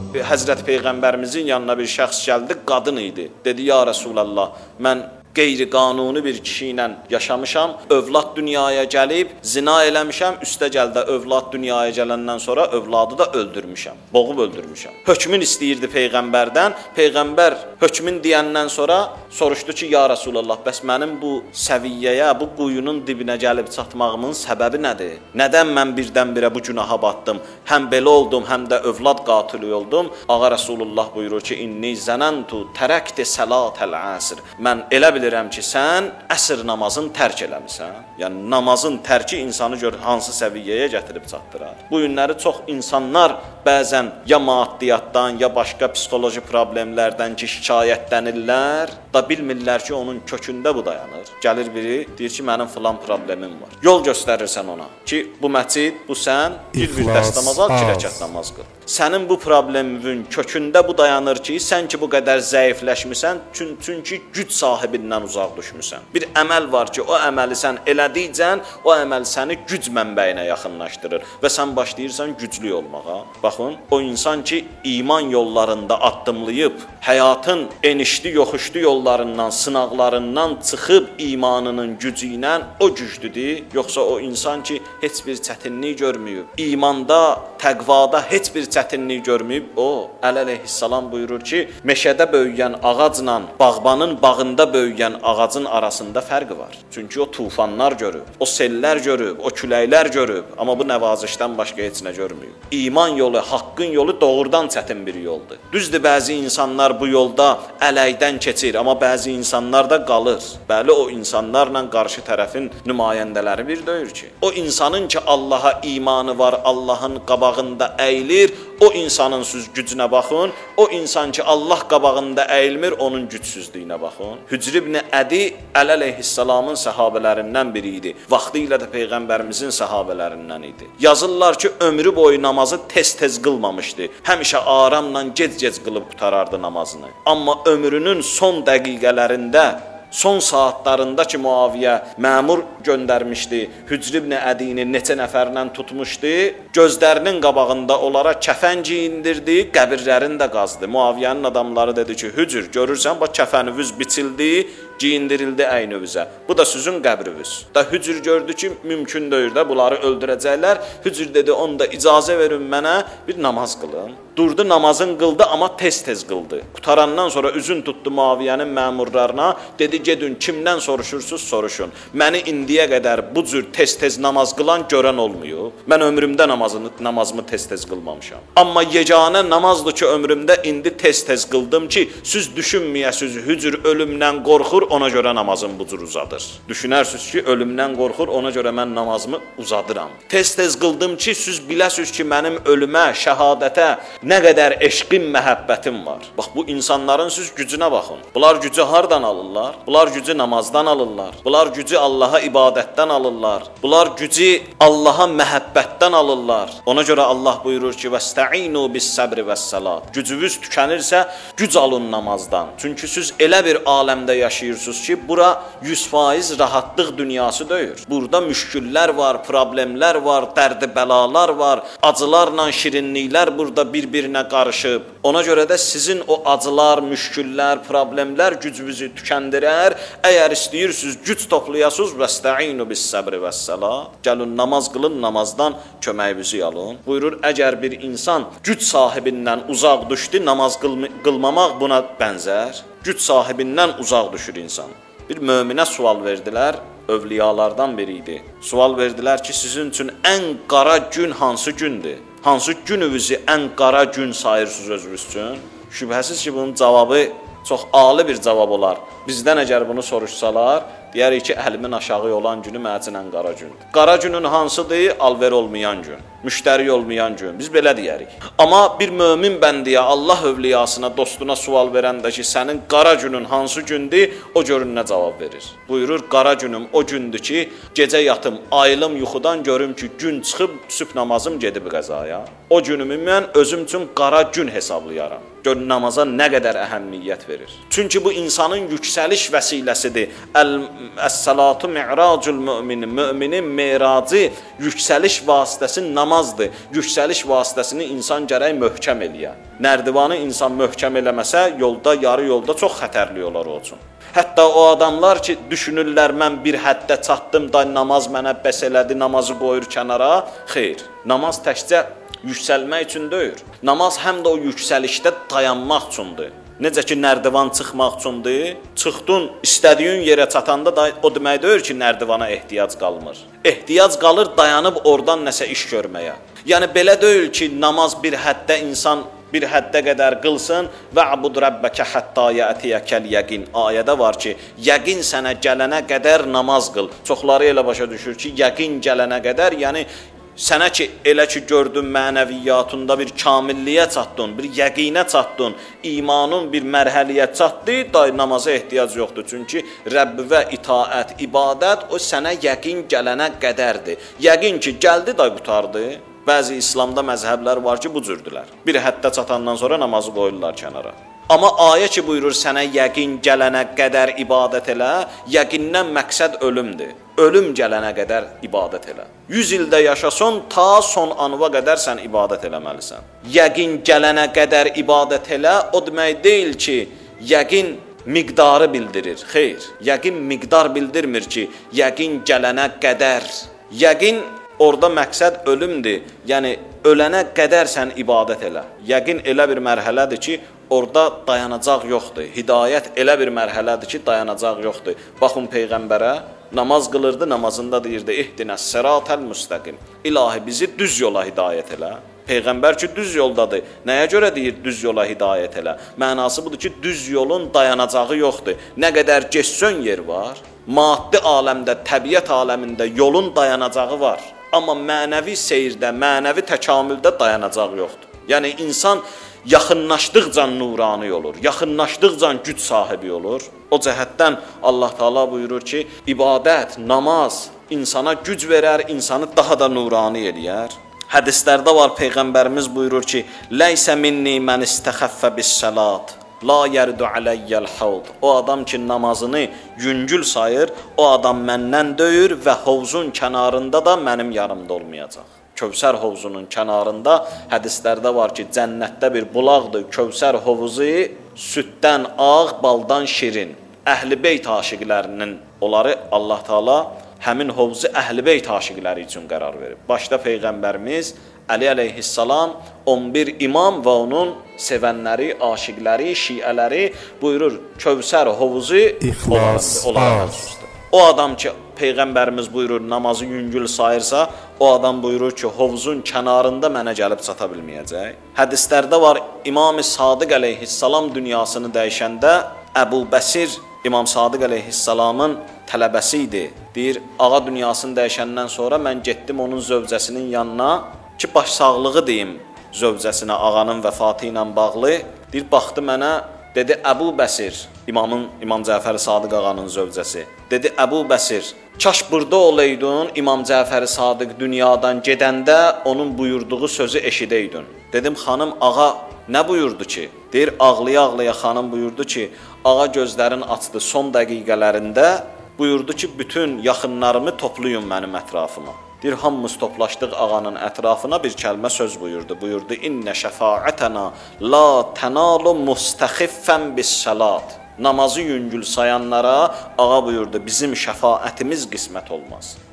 Həzrət Peyğəmbərimizin yanına bir şəxs gəldi, qadın idi. Dedi, ya Rasulallah, mən qeyri-qanuni bir kişi ilə yaşamışam, övlad dünyaya gəlib, zina eləmişəm, üstə gəldə övlad dünyaya gələndən sonra övladı da öldürmüşəm, boğub öldürmüşəm. Hökmün istəyirdi Peyğəmbərdən, Peyğəmbər hökmün deyəndən sonra soruşdu ki, ya Rasulallah, bəs mənim bu səviyyəyə, bu quyunun dibinə gəlib çatmağımın səbəbi nədir? Nədən mən birdən-birə bu günaha batdım? Həm belə oldum, həm də övlad qatili oldum. Ağa Rasulullah buyurur ki, inni zənəntu tərəkdi sələtəl əsr. Mən elə bilirəm ki, sən əsr namazını tərk eləmisən. Yəni, namazın tərki insanı gör, hansı səviyyəyə gətirib çatdırar. Bu günləri çox insanlar bəzən ya maddiyyatdan, ya başqa psixoloji problemlərdən ki, şikayətlənirlər, da bilmirlər ki, onun kökündə bu dayanır. Gəlir biri, deyir ki, mənim filan problemim var. Yol göstərirsən ona ki, bu məscid, bu sən, bir dəst namaz al, 2 rəkət namaz qıl. Sənin bu problemin kökündə bu dayanır ki, sən ki, bu qədər zəifləşmisən, çünki güc sahibindən uzaq düşmüsən. Bir əməl var ki, o əməli sən elədikcən, o əməl səni güc mənbəyinə yaxınlaşdırır və sən başlayırsan güclü olmağa. Baxın, o insan ki, iman yollarında addımlayıb, həyatın enişli, yoxuşlu yollarından, sınaqlarından çıxıb imanının gücü ilə o güclüdür. Yoxsa o insan ki, heç bir çətinlik görməyib, imanda, təqvada heç bir çətinlik görməyib, o, Əli əleyhissalam buyurur ki, meşədə böyüyən ağacla bağbanın bağında böyüyən ağacın arasında fərqi var. Çünki o tufanlar görüb, o sellər görüb, o küləklər görüb, amma bu nəvazişdən başqa heç nə görməyib. İman yolu, haqqın yolu doğrudan çətin bir yoldur. Düzdür, bəzi insanlar bu yolda ələkdən keçir, amma bəzi insanlar da qalır. Bəli, o insanlarla qarşı tərəfin nümayəndələri bir deyir ki, o insanın ki, Allaha imanı var, Allahın qabağında əyilir, o insanın gücünə baxın, o insan ki, Allah qabağında əyilmir, onun gücsüzlüyünə baxın. Hücr ibn Ədi Əli əleyhissalamın səhabələrindən biri idi. Vaxtı ilə də Peyğəmbərimizin səhabələrindən idi. Yazırlar ki, ömrü boyu namazı tez-tez qılmamışdı. Həmişə aramla gec-gec qılıb qutarardı namazını. Amma ömrünün son dəqiqələrində, son saatlarında ki, Muaviyə məmur göndərmişdi, Hücr ibn Ədini neçə nəfərlə tutmuşdu, gözlərinin qabağında onlara kəfən giyindirdi, qəbirlərini də qazdı. Muaviyənin adamları dedi ki, Hücr, görürsən, bax, kəfəniniz biçildi, giyindirildi əynövüzə. Bu da sizin qəbriniz. Da Hücr gördü ki, mümkün deyil də, bunları öldürəcəklər. Hücr dedi, onda icazə verin mənə, bir namaz qılın. Durdu, namazın qıldı, amma tez-tez qıldı. Qutarandan sonra üzün tutdu Muaviyənin məmurlarına, dedi, gedin, kimdən soruşursunuz, soruşun. Məni indiyə qədər bu cür tez-tez namaz qılan görən olmuyor. Mən ömrümdə namazımı tez-tez qılmamışam. Amma yeganə namazdır ki, ömrümdə indi tez-tez qıldım ki, siz düşünməyəsiniz, Hücr ölümdən qorxur, ona görə namazım bu cür uzadır. Düşünərsiniz ki, ölümdən qorxur, ona görə mən namazımı uzadıram. Tez-tez qıldım ki, siz biləsiniz ki, mənim ölümə, şəhadətə nə qədər eşqim, məhəbbətim var. Bax, bu insanların siz gücünə baxın. Bunlar gücü hardan alırlar? Bunlar gücü namazdan alırlar. Bunlar gücü Allaha ibadətdən alırlar. Bunlar gücü Allaha məhəbbətdən alırlar. Ona görə Allah buyurur ki, vəstəinu bis-səbri vəs-səlat. Gücünüz tükənirsə, güc alın namazdan. Çünki siz elə bir aləmdə yaşayırsınız ki, bura 100% rahatlıq dünyası deyil. Burada müşküllər var, problemlər var, dərdi bəlalar var, acılarla şirinliklər burada bir-birinə qarışıb. Ona görə də sizin o acılar, müşküllər, problemlər gücünüzü tükəndirər. Əgər istəyirsiniz, güc toplayasınız, vəstəinu bis-səbri vəs-səlat. Gəlin, namaz qılın, namazdan köməyinizi alın. Buyurur, əgər bir insan güc sahibindən uzaq düşdü, namaz qılmamaq buna bənzər. Güc sahibindən uzaq düşür insan. Bir möminə sual verdilər, övliyalardan biri idi. Sual verdilər ki, sizin üçün ən qara gün hansı gündür? Hansı gününüzü ən qara gün sayırsınız özünüz üçün? Şübhəsiz ki, bunun cavabı çox ali bir cavab olar. Bizdən əgər bunu soruşsalar, deyərik ki, əhlimin aşağı olan günü mənim üçün ən qara gündür. Qara günün hansıdır? Alver olmayan gün, müştəri olmayan gün. Biz belə deyərik. Amma bir mömin bəndiyə, Allah övliyasına, dostuna sual verəndə ki, sənin qara günün hansı gündür? O görün nə cavab verir. Buyurur, qara günüm o gündür ki, gecə yatım, ayılım yuxudan görüm ki, gün çıxıb, sübh namazım gedib qəzaya. O günümü mən özüm üçün qara gün hesablayaram. Gör, namaza nə qədər əhəmmiyyət verir. Çünki bu insanın yüksəliş vəsiləsidir. Əs-salatu mi'racul mümin. Müminin miracı, yüksəliş vasitəsi namazdır. namazdır. Yüksəliş vasitəsini insan gərək möhkəm eləyə. Nərdivanı insan möhkəm eləməsə, yolda, yarı yolda çox xətərli olar o üçün. Hətta o adamlar ki, düşünürlər, mən bir həddə çatdım da namaz mənə bəs elədi, namazı qoyur kənara. Xeyr, namaz təkcə yüksəlmək üçün deyil. Namaz həm də o yüksəlişdə dayanmaq üçündür. Necə ki, nərdivan çıxmaq üçündür, çıxdın, istədiyin yerə çatanda da o demək deyil ki, nərdivana ehtiyac qalmır. Ehtiyac qalır dayanıb oradan nəsə iş görməyə. Yəni, belə deyil ki, namaz bir həddə insan bir həddə qədər qılsın və abud rabbəkə hətta yətiyəkəl yəqin. Ayədə var ki, yəqin sənə gələnə qədər namaz qıl. Çoxları elə başa düşür ki, yəqin gələnə qədər, yəni sənə ki, elə ki, gördün mənəviyyatında bir kamilliyə çatdın, bir yəqinə çatdın, imanın bir mərhəliyə çatdı, da namaza ehtiyac yoxdur. Çünki Rəbbə itaət, ibadət o sənə yəqin gələnə qədərdir. Yəqin ki, gəldi da qutardı. Bəzi İslamda məzhəblər var ki, bu cürdülər. Bir həddə çatandan sonra namazı qoyurlar kənara. Amma ayə ki, buyurur sənə yəqin gələnə qədər ibadət elə, yəqindən məqsəd ölümdür. Ölüm gələnə qədər ibadət elə. 100 ildə yaşasan, ta son anıva qədər sən ibadət eləməlisən. Yəqin gələnə qədər ibadət elə, o demək deyil ki, yəqin miqdarı bildirir. Xeyr, yəqin miqdar bildirmir ki, yəqin gələnə qədər. Yəqin orada məqsəd ölümdür. Yəni, ölənə qədər sən ibadət elə. Yəqin elə bir mərhələdir ki, orada dayanacaq yoxdur. Hidayət elə bir mərhələdir ki, dayanacaq yoxdur. Baxın Peyğəmbərə, namaz qılırdı, namazında deyirdi, İhdinəs siratal müstəqim. İlahi, bizi düz yola hidayət elə. Peyğəmbər ki, düz yoldadır. Nəyə görə deyir düz yola hidayət elə? Mənası budur ki, düz yolun dayanacağı yoxdur. Nə qədər geçsən yer var, maddi aləmdə, təbiət aləmində yolun dayanacağı var. Amma mənəvi seyirdə, mənəvi təkamüldə dayanacaq yoxdur. Yəni, insan yaxınlaşdıqca nurani olur, yaxınlaşdıqca güc sahibi olur. O cəhətdən Allah Teala buyurur ki, ibadət, namaz insana güc verər, insanı daha da nurani eləyər. Hədislərdə var, Peyğəmbərimiz buyurur ki, ləysə minni mən istəxəffə bis-səlat, la yərdu aləyyəl havd. O adam ki, namazını yüngül sayır, o adam məndən döyür və hovzun kənarında da mənim yanımda olmayacaq. Kövsər hovzunun kənarında hədislərdə var ki, cənnətdə bir bulaqdır, Kövsər hovuzu süddən ağ, baldan şirin. Əhl-i Beyt aşiqlərinin, onları Allah Teala həmin hovuzu Əhl-i Beyt aşiqləri üçün qərar verib. Başda Peyğəmbərimiz Əli əleyhissalam, 11 imam və onun sevənləri, aşiqləri, şiələri buyurur, Kövsər hovuzu onlara məxsusdur. O adam ki, Peyğəmbərimiz buyurur, namazı yüngül sayırsa, o adam buyurur ki, hovuzun kənarında mənə gəlib çata bilməyəcək. Hədislərdə var, İmam-ı Sadiq əleyhissalam dünyasını dəyişəndə Əbu Bəsir, İmam Sadiq əleyhissalamın tələbəsi idi. Deyir, ağa dünyasını dəyişəndən sonra mən getdim onun zövcəsinin yanına ki, başsağlığı deyim zövcəsinə, ağanın vəfatı ilə bağlı. Deyir, baxdı mənə, dedi, Əbu Bəsir, İmam Cəfər Sadiq ağanın zövcəsi. Dedi, Əbu Bəsir, kaş burada olaydın, İmam Cəfər Sadiq dünyadan gedəndə onun buyurduğu sözü eşidəydin. Dedim, xanım, ağa nə buyurdu ki? Deyir, ağlaya-ağlaya xanım buyurdu ki, ağa gözlərin açdı son dəqiqələrində, buyurdu ki, bütün yaxınlarımı toplayın mənim ətrafıma. Deyir, hamımız toplaşdıq ağanın ətrafına, bir kəlmə söz buyurdu. Buyurdu, İnnə şəfaətənə la tənalu mustaxiffən bis-səlat. Namazı yüngül sayanlara ağa buyurdu, bizim şəfaətimiz qismət olmaz.